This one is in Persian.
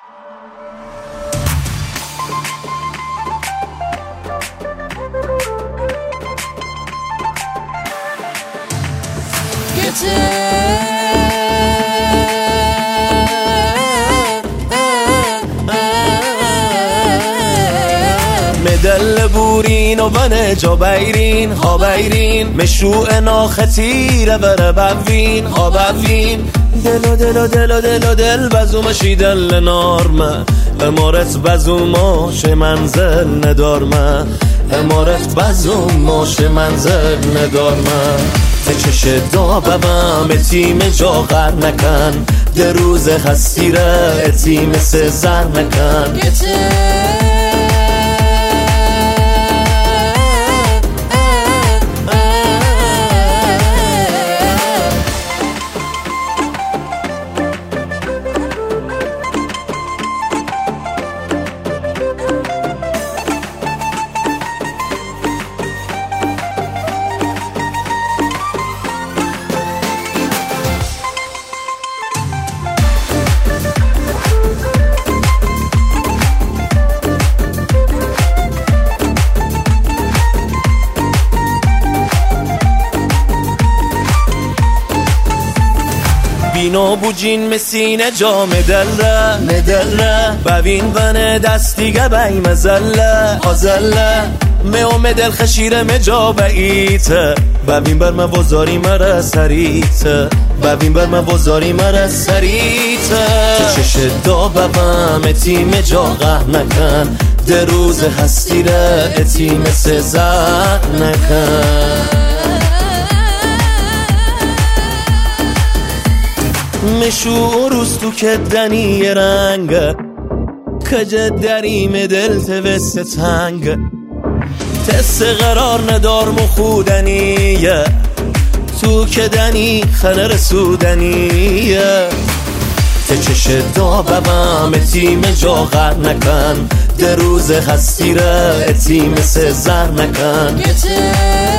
مدل بورین و بنه جا بیرین ها بیرین مشروع ناختیره بره بوین ها بوین دلو دلو دلو دلو دل بزومشی دل نارمه امارت بزوماش منزل ندارمه امارت بزوماش منزل ندارمه چش دابم تیم جا غر نکن در روز هستی ره تیم سزر نکن بینا بوجین مسینه جا مدله ببین ونه دستیگه بی مزله آزله میوم دل خشیره مجا بیته ببین بر موازاری مره سریته ببین بر موازاری مره سریته چش دابم تیم جا غه نکن در روز هستی ره تیم سزر نکن مشو روستو که دنی رنگ کج دریم دل توست تنگ تست قرار ندار مخودنیه تو که دنی خنه رسودنیه چش دابم تیم جا غر نکن در روز هستی ره تیم سزر نکن